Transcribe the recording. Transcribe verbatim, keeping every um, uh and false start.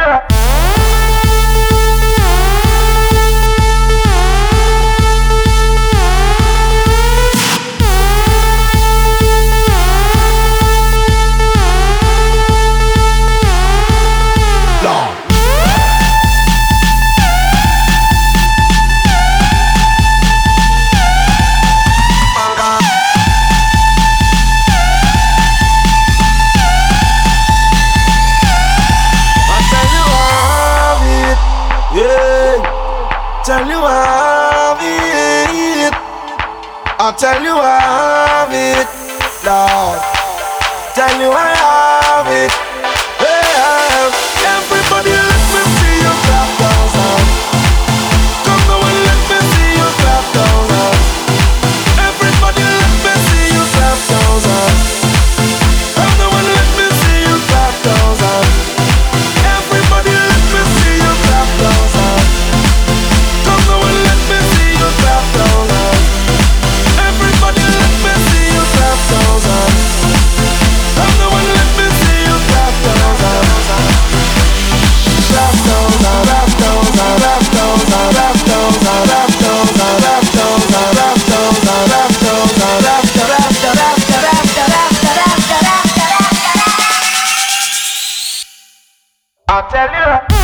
Tell you I have it. I'll tell you I have it, Lord. Tell you I have it. Yeah. Everybody let me see you clap those hands. Come on and let me see you clap those hands. Everybody let me see you clap those hands. Come on and let me see you clap those hands. Everybody let me see you clap those hands. Come on and let me see you clap those hands. Everybody let me see you clap those hands. Come on and let me see you clap those hands. Clap those hands, clap those hands, clap those hands, clap those hands, clap those hands, clap those hands, clap those hands, clap those hands, clap those hands. I'll tell you.